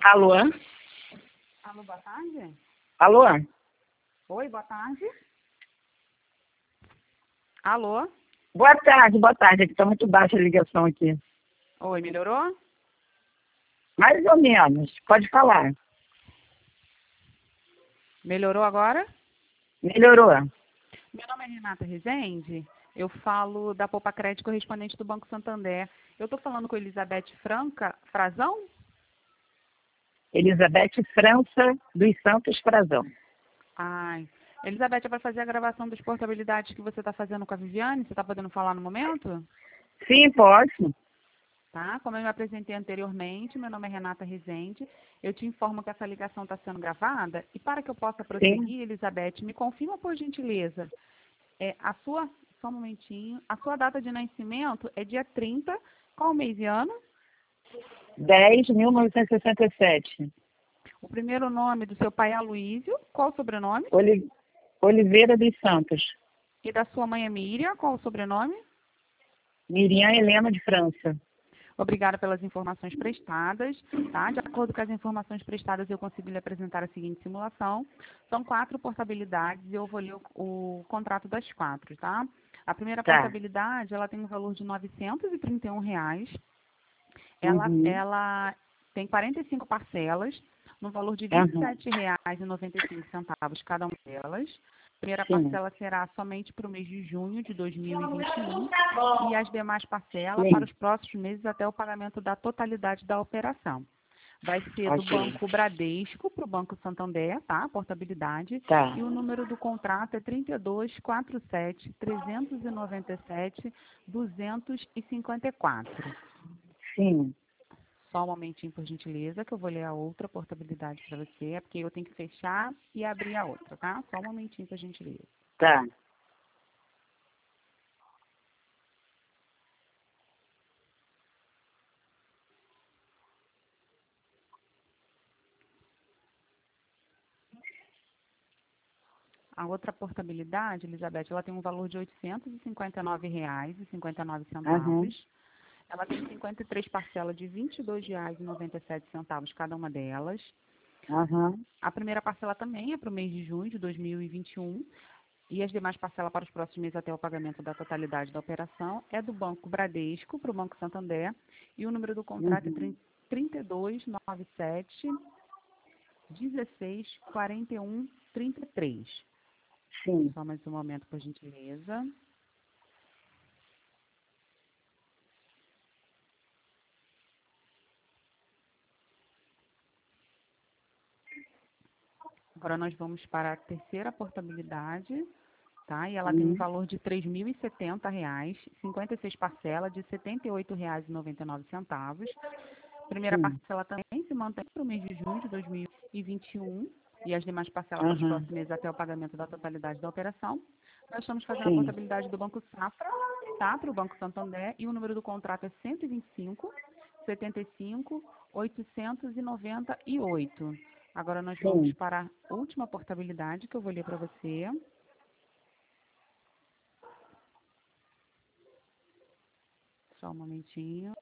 Alô? Alô, boa tarde. Alô? Oi, boa tarde. Alô? Boa tarde. Aqui está muito baixa a ligação aqui. Oi, melhorou? Mais ou menos. Pode falar. Melhorou agora? Melhorou. Meu nome é Renata Rezende. Eu falo da Poupa Crédito correspondente do Banco Santander. Eu estou falando com Elizabeth Frazão? Elizabeth França dos Santos Frazão. Ai. Elizabeth, é para fazer a gravação das portabilidades que você está fazendo com a Viviane? Você está podendo falar no momento? Sim, posso. Tá? Como eu me apresentei anteriormente, meu nome é Renata Rezende. Eu te informo que essa ligação está sendo gravada. E para que eu possa Sim. prosseguir, Elizabeth, me confirma, por gentileza, só um momentinho, a sua data de nascimento é dia 30, qual mês e ano? 10.1967. O primeiro nome do seu pai é Aloísio, qual o sobrenome? Oliveira dos Santos. E da sua mãe é Miriam, qual o sobrenome? Miriam Helena de França. Obrigada pelas informações prestadas, tá? De acordo com as informações prestadas, eu consigo lhe apresentar a seguinte simulação. São 4 portabilidades e eu vou ler o contrato das 4, tá? A primeira Tá. portabilidade, ela tem um valor de R$ 931. Uhum. Ela tem 45 parcelas, no valor de R$ Uhum. 27,95 cada uma delas. A primeira Sim. parcela será somente para o mês de junho de 2021 e as demais parcelas Sim. para os próximos meses até o pagamento da totalidade da operação. Vai ser do Ok. Banco Bradesco para o Banco Santander, tá? A portabilidade. Tá. E o número do contrato é 3247-397-254. Sim. Só um momentinho, por gentileza, que eu vou ler a outra portabilidade para você, porque eu tenho que fechar e abrir a outra, tá? Só um momentinho, por gentileza. Tá. A outra portabilidade, Elizabeth, ela tem um valor de R$ 859,59. Uhum. Ela tem 53 parcelas de R$ 22,97 cada uma delas. Uhum. A primeira parcela também é para o mês de junho de 2021 e as demais parcelas para os próximos meses até o pagamento da totalidade da operação é do Banco Bradesco para o Banco Santander e o número do contrato é Uhum. 3297 16 41 33. Sim. Só mais um momento, por gentileza. Agora nós vamos para a terceira portabilidade, tá? E ela tem um Uhum. valor de R$ 3.070, 56 parcelas de R$ 78,99. Primeira Sim. parcela também se mantém para o mês de junho de 2021 e as demais parcelas para os Uhum. próximos meses até o pagamento da totalidade da operação. Nós estamos fazendo a Sim. portabilidade do Banco Safra, tá? Para o Banco Santander e o número do contrato é 125 75 898. Agora nós vamos Sim. para a última portabilidade que eu vou ler para você. Só um momentinho.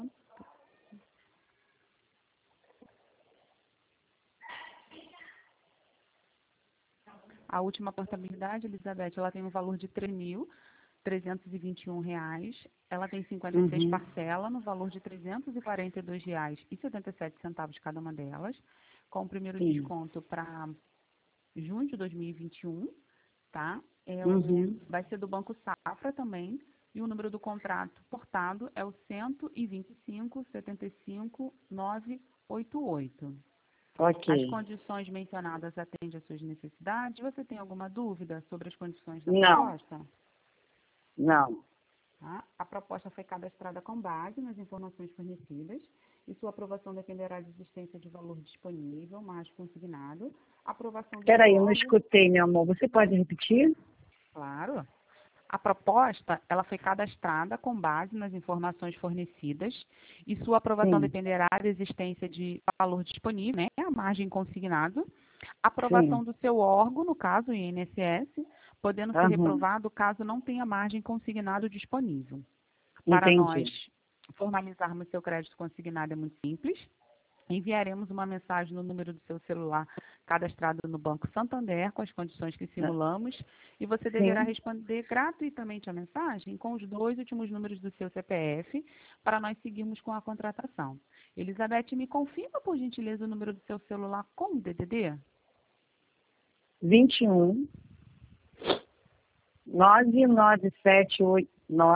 A última portabilidade, Elizabeth, ela tem um valor de R$ 3.321. Ela tem 56 Uhum. parcelas no valor de R$ 342,77 cada uma delas, com o primeiro Sim. desconto para junho de 2021, tá? Uhum. Vai ser do Banco Safra também, e o número do contrato portado é o 125 75 988. Ok. As condições mencionadas atendem às suas necessidades? Você tem alguma dúvida sobre as condições da Não. proposta? Não. Tá? A proposta foi cadastrada com base nas informações fornecidas e sua aprovação dependerá de existência de valor disponível, mais consignado, aprovação do seu Peraí, eu não órgão, escutei, meu amor. Você pode repetir? claro. A proposta, ela foi cadastrada com base nas informações fornecidas e sua aprovação Sim. dependerá da existência de valor disponível, né, a margem consignado, aprovação Sim. do seu órgão, no caso o INSS, podendo ser Aham. reprovado caso não tenha margem consignado disponível. Para nós Entendi. formalizarmos seu crédito consignado é muito simples. Enviaremos uma mensagem no número do seu celular cadastrado no Banco Santander com as condições que simulamos e você deverá Sim. responder gratuitamente a mensagem com os 2 últimos números do seu CPF para nós seguirmos com a contratação. Elizabeth, me confirma, por gentileza, o número do seu celular com o DDD? 21 9978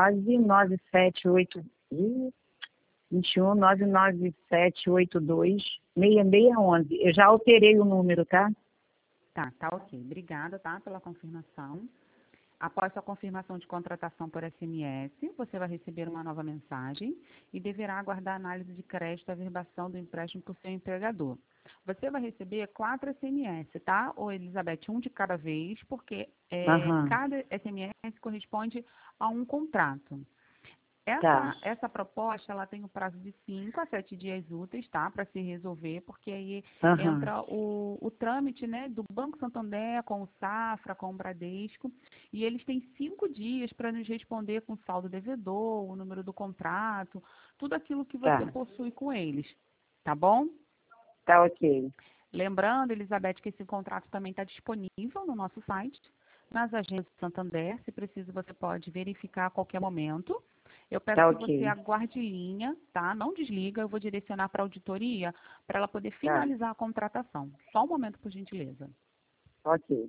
9978 21 99782 6611. Eu já alterei o número, tá? Tá ok. Obrigada, tá, pela confirmação. Após sua confirmação de contratação por SMS, você vai receber uma nova mensagem e deverá aguardar a análise de crédito e averbação do empréstimo por seu empregador. Você vai receber 4 SMS, tá? Ou Elizabeth, um de cada vez, porque Aham. cada SMS corresponde a um contrato. Tá. Essa proposta, ela tem um prazo de 5 a 7 dias úteis, tá? Para se resolver, porque aí Aham. entra o trâmite, né, do Banco Santander com o Safra, com o Bradesco, e eles têm 5 dias para nos responder com o saldo devedor, o número do contrato, tudo aquilo que você Tá. possui com eles, tá bom? Tá ok. Lembrando, Elizabeth, que esse contrato também está disponível no nosso site, nas agências do Santander. Se preciso, você pode verificar a qualquer momento. Eu peço Tá que você ok. aguarde linha, tá? Não desliga, eu vou direcionar para a auditoria para ela poder Tá. finalizar a contratação. Só um momento, por gentileza. Ok.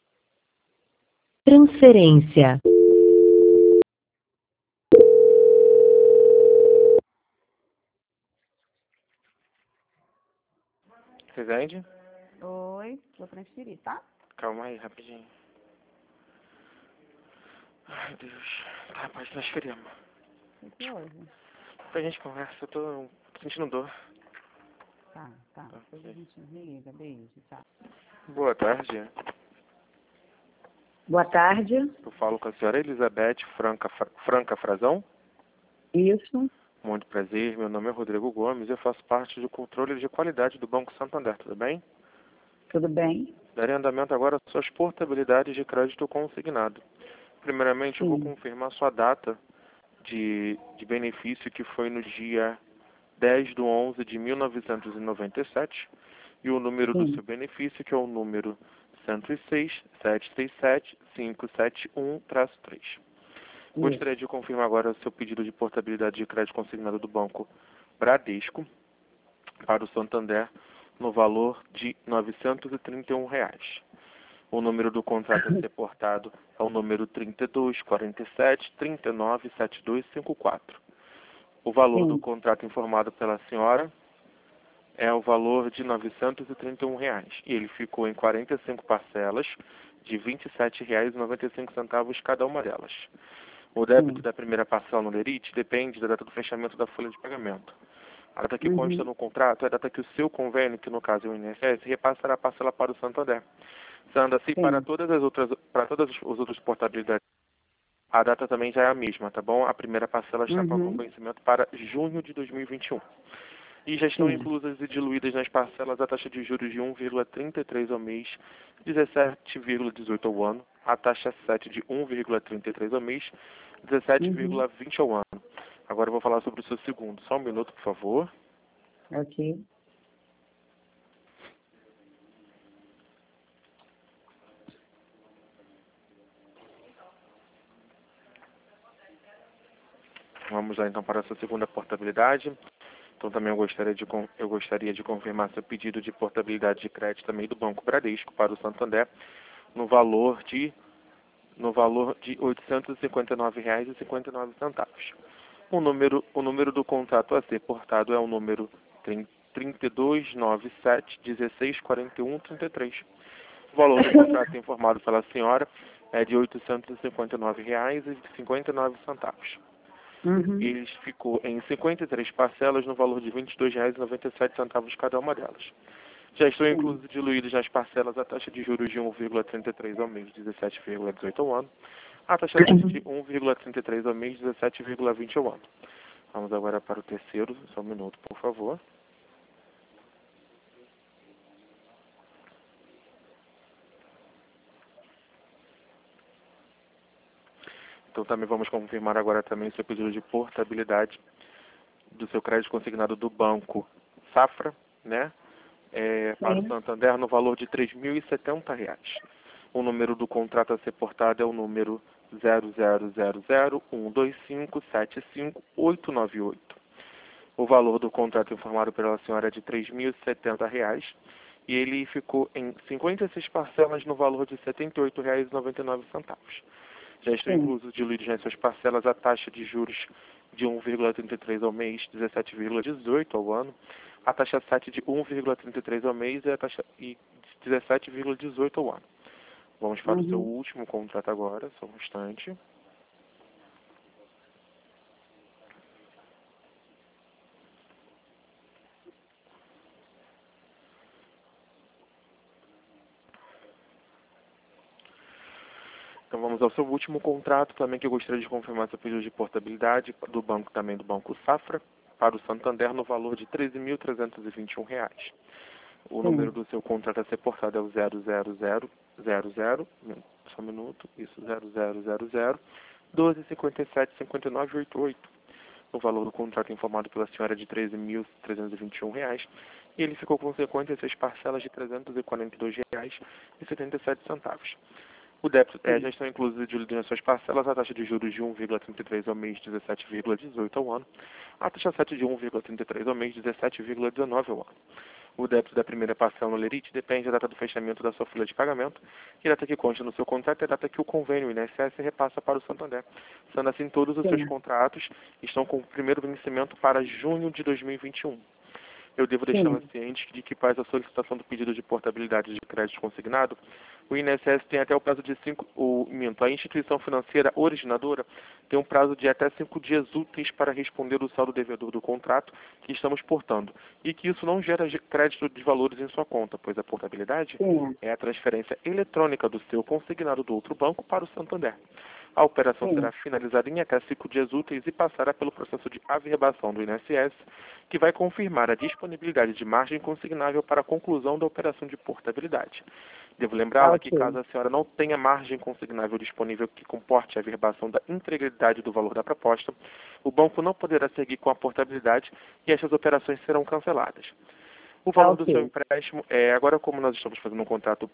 Transferência. Rezende? Oi, vou transferir, tá? Calma aí, rapidinho. Ai, Deus. Tá, pode transferir, amor. O que houve? A gente conversa, eu tô sentindo dor. Tá. Depois a Ok. gente liga. Beijo, tchau. Boa tarde. Boa tarde. Eu falo com a senhora Elizabeth Franca Frazão. Isso. Muito prazer, meu nome é Rodrigo Gomes e eu faço parte do controle de qualidade do Banco Santander, tudo bem? Tudo bem? Darei andamento agora às suas portabilidades de crédito consignado. Primeiramente, eu vou Sim. confirmar sua data de benefício, que foi no dia 10/11/1997, e o número do Sim. seu benefício, que é o número 106.737.571-3. Isso. Gostaria de confirmar agora o seu pedido de portabilidade de crédito consignado do Banco Bradesco para o Santander no valor de R$ 931. O número do contrato a ser portado é o número 3247-397254. O valor do Sim. contrato informado pela senhora é o valor de R$ 931 e ele ficou em 45 parcelas de R$ 27,95 cada uma delas. O débito Sim. da primeira parcela no Lerite depende da data do fechamento da folha de pagamento. A data que consta Uhum. no contrato é a data que o seu convênio, que no caso é o INSS, repassará a parcela para o Santander. Sendo assim, para Sim. todas as outras portabilidades, a data também já é a mesma, tá bom? A primeira parcela está com Uhum. vencimento para junho de 2021. E já estão Sim. inclusas e diluídas nas parcelas a taxa de juros de 1,33 ao mês, 17,18 ao ano, a taxa 7 de 1,33 ao mês, Uhum. 17,20 ao ano. Agora eu vou falar sobre o seu segundo. Só um minuto, por favor. Ok. Vamos lá então para a sua segunda portabilidade. Então também eu gostaria de confirmar seu pedido de portabilidade de crédito também do Banco Bradesco para o Santander no valor de R$ 859,59. O número do contrato a ser portado é o número 3297-1641-33. O valor do contrato informado pela senhora é de R$ 859,59. Uhum. Ele ficou em 53 parcelas no valor de R$ 22,97 cada uma delas. Já estão Sim. inclusos diluídos nas parcelas a taxa de juros de 1,33 ao mês, 17,18 ao ano, a taxa de 1,33 ao mês, 17,20 ao ano. Vamos agora para o terceiro, só um minuto, por favor. Então também vamos confirmar agora também o seu pedido de portabilidade do seu crédito consignado do Banco Safra né? Para o Sim. Santander no valor de R$ 3.070. O número do contrato a ser portado é o número 000125758898. O valor do contrato informado pela senhora é de R$ 3.070 e ele ficou em 56 parcelas no valor de R$ 78,99. Já estão Sim. inclusos diluídos nessas parcelas a taxa de juros de 1,33 ao mês, 17,18 ao ano, a taxa 7 de 1,33 ao mês e a taxa 17,18 ao ano. Vamos para o seu Uhum. último contrato agora, só um instante. Então vamos ao seu último contrato também, que eu gostaria de confirmar seu pedido de portabilidade do banco, também do Banco Safra, para o Santander no valor de R$ 13.321. O número Sim. do seu contrato a ser portado é o 00000, só um minuto, isso, 000012575988. O valor do contrato informado pela senhora é de R$ 13.321 e ele ficou com 56 parcelas de R$ 342,77. O débito já estão inclusos nas suas parcelas a taxa de juros de 1,33 ao mês, 17,18 ao ano, a taxa 7 de 1,33 ao mês, 17,19 ao ano. O débito da primeira parcela no Lerite depende da data do fechamento da sua folha de pagamento, e a data que consta no seu contrato é a data que o convênio INSS repassa para o Santander. Sendo assim, todos os seus Sim. contratos estão com o primeiro vencimento para junho de 2021. Eu devo deixá-la Sim. ciente de que, para a solicitação do pedido de portabilidade de crédito consignado, o INSS tem até o prazo de a instituição financeira originadora tem um prazo de até 5 dias úteis para responder o saldo devedor do contrato que estamos portando, e que isso não gera crédito de valores em sua conta, pois a portabilidade Sim. é a transferência eletrônica do seu consignado do outro banco para o Santander. A operação será Sim. finalizada em até 5 dias úteis e passará pelo processo de averbação do INSS, que vai confirmar a disponibilidade de margem consignável para a conclusão da operação de portabilidade. Devo lembrá-la que, Ok. caso a senhora não tenha margem consignável disponível que comporte a averbação da integridade do valor da proposta, o banco não poderá seguir com a portabilidade e estas operações serão canceladas. O valor do seu Ok. empréstimo, agora como nós estamos fazendo um contrato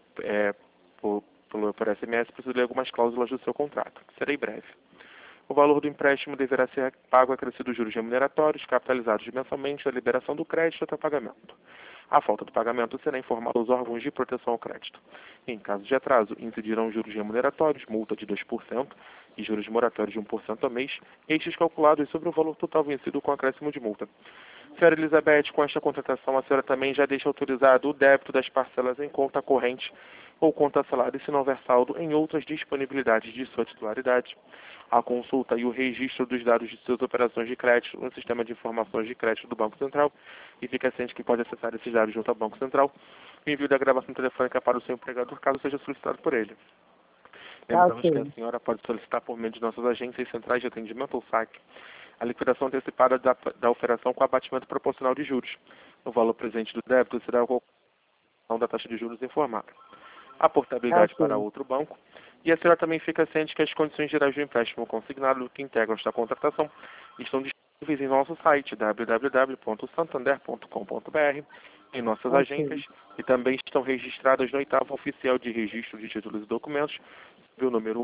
por SMS, preciso ler algumas cláusulas do seu contrato. Serei breve. O valor do empréstimo deverá ser pago acrescido juros remuneratórios, capitalizados mensalmente da liberação do crédito até o pagamento. A falta do pagamento será informada aos órgãos de proteção ao crédito. Em caso de atraso, incidirão juros remuneratórios, multa de 2% e juros moratórios de 1% ao mês, estes calculados sobre o valor total vencido com acréscimo de multa. Senhora Elizabeth, com esta contratação, a senhora também já deixa autorizado o débito das parcelas em conta corrente ou conta salário se não houver saldo em outras disponibilidades de sua titularidade. A consulta e o registro dos dados de suas operações de crédito no sistema de informações de crédito do Banco Central, e fica ciente que pode acessar esses dados junto ao Banco Central, o envio da gravação telefônica para o seu empregador, caso seja solicitado por ele. Lembramos que a Ok. senhora pode solicitar por meio de nossas agências centrais de atendimento ou SAC a liquidação antecipada da operação com abatimento proporcional de juros. O valor presente do débito será a calculação da taxa de juros informada. A portabilidade para Ok. outro banco. E a senhora também fica ciente que as condições gerais do empréstimo consignado que integram esta contratação estão disponíveis em nosso site www.santander.com.br, em nossas Ok. agências, e também estão registradas no 8º Oficial de Registro de Títulos e Documentos, o número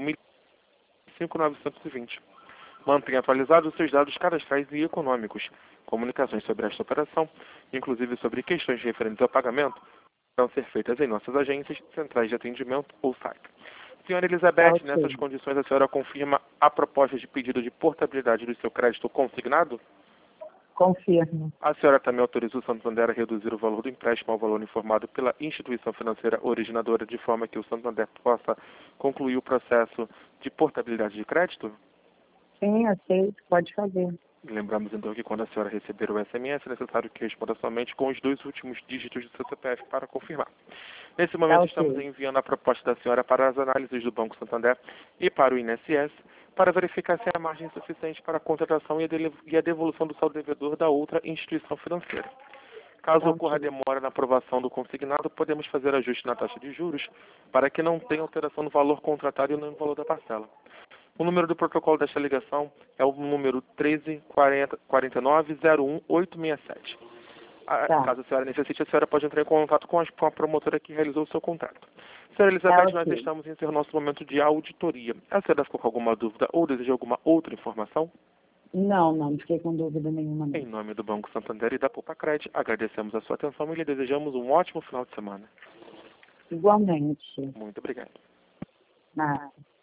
1.5920. Mantenha atualizados os seus dados cadastrais e econômicos. Comunicações sobre esta operação, inclusive sobre questões referentes ao pagamento, poderão ser feitas em nossas agências, centrais de atendimento ou SAC. Senhora Elizabeth, nessas Ok. condições a senhora confirma a proposta de pedido de portabilidade do seu crédito consignado? Confirmo. A senhora também autoriza o Santander a reduzir o valor do empréstimo ao valor informado pela instituição financeira originadora, de forma que o Santander possa concluir o processo de portabilidade de crédito? Sim, aceito. Pode fazer. Lembramos então que quando a senhora receber o SMS, é necessário que responda somente com os 2 últimos dígitos do seu CPF para confirmar. Nesse Tá momento estamos ok. enviando a proposta da senhora para as análises do Banco Santander e para o INSS, para verificar se há margem suficiente para a contratação e a devolução do saldo devedor da outra instituição financeira. Caso Tá ocorra ok. demora na aprovação do consignado, podemos fazer ajuste na taxa de juros para que não tenha alteração no valor contratado e no valor da parcela. O número do protocolo desta ligação é o número 13 49 01 867. Tá. Caso a senhora necessite, a senhora pode entrar em contato com a promotora que realizou o seu contrato. Senhora Elizabeth, nós ok. estamos em encerrar nosso momento de auditoria. A senhora ficou com alguma dúvida ou deseja alguma outra informação? Não fiquei com dúvida nenhuma. Em Não. nome do Banco Santander e da Poupa-Cred, agradecemos a sua atenção e lhe desejamos um ótimo final de semana. Igualmente. Muito obrigado. Nada.